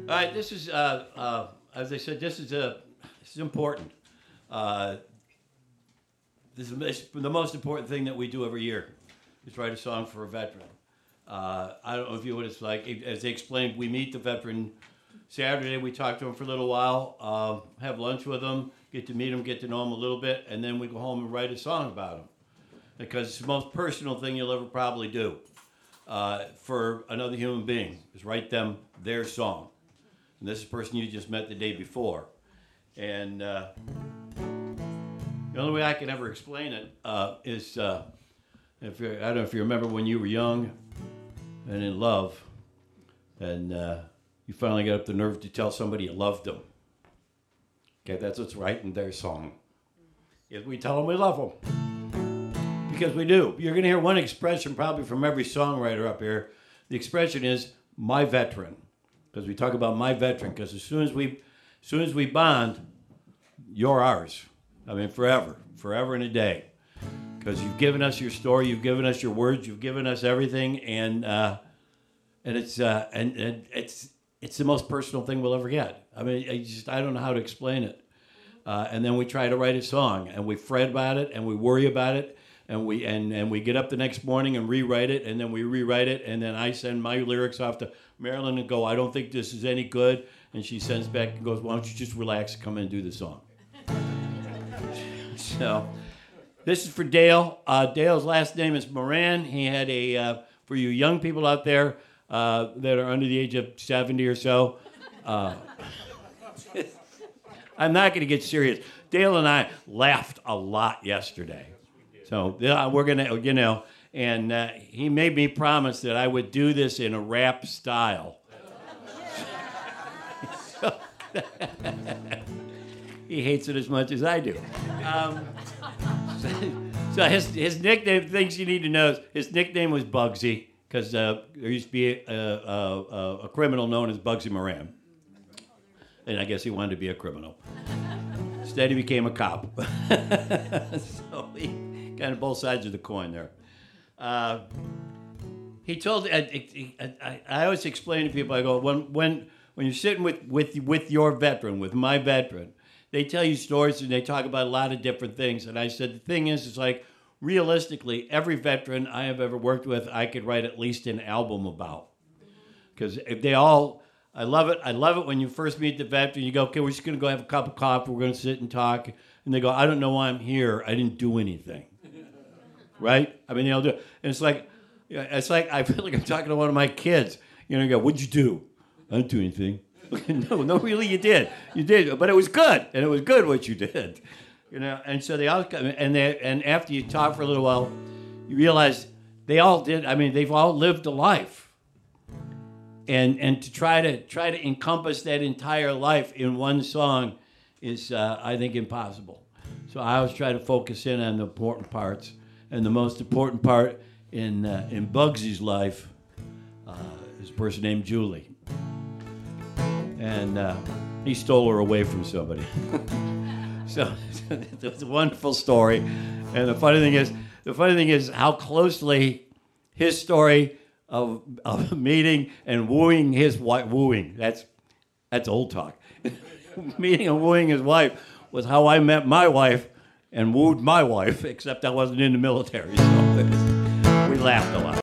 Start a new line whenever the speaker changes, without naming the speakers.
All right, this is, as I said, this is important. Uh, this is the most important thing that we do every year is write a song for a veteran. I don't know if you know what it's like. As they explained, we meet the veteran Saturday. We talk to him for a little while, have lunch with him, get to meet him, get to know him a little bit, and then we go home and write a song about him. Because it's the most personal thing you'll ever probably do for another human being is write them their song. And this is a person you just met the day before. And the only way I can ever explain it is, I don't know if you remember when you were young and in love, and you finally got up the nerve to tell somebody you loved them. Okay, that's what's writing their song. Is we tell them we love them. Because we do. You're going to hear one expression probably from every songwriter up here. The expression is, my veteran. Because we talk about my veteran. Because as soon as we bond, you're ours. I mean, forever. Forever and a day. Because you've given us your story, you've given us your words, you've given us everything, and it's the most personal thing we'll ever get. I mean, I don't know how to explain it. And then we try to write a song, and we fret about it, and we worry about it, and we get up the next morning and rewrite it, and then we rewrite it, and then I send my lyrics off to Marilyn and go, I don't think this is any good, and she sends back and goes, why don't you just relax, come in and do the song. So this is for Dale. Dale's last name is Moran. He had for you young people out there that are under the age of 70 or so, I'm not going to get serious. Dale and I laughed a lot yesterday. So we're going to, and he made me promise that I would do this in a rap style. So, he hates it as much as I do. So his nickname, things you need to know, his nickname was Bugsy, because there used to be a criminal known as Bugsy Moran. And I guess he wanted to be a criminal. Instead, he became a cop. So he kind of both sides of the coin there. He told, I always explain to people, I go, when you're sitting with your veteran, with my veteran, they tell you stories and they talk about a lot of different things. And I said, the thing is, it's like, realistically, every veteran I have ever worked with, I could write at least an album about. Because if they all, I love it. I love it when you first meet the veteran. You go, okay, we're just going to go have a cup of coffee. We're going to sit and talk. And they go, I don't know why I'm here. I didn't do anything. Right? I mean, they'll do it. And it's like I feel like I'm talking to one of my kids. You go, what'd you do? I didn't do anything. No, really, you did. You did, but it was good, and it was good what you did. And so they all come, and after you talk for a little while, you realize they all did. I mean, they've all lived a life, and to try to encompass that entire life in one song is, I think, impossible. So I always try to focus in on the important parts, and the most important part in Bugsy's life is a person named Julie. And he stole her away from somebody. So it's a wonderful story. And the funny thing is how closely his story of meeting and wooing his wife, that's old talk. Meeting and wooing his wife was how I met my wife and wooed my wife, except I wasn't in the military. So we laughed a lot.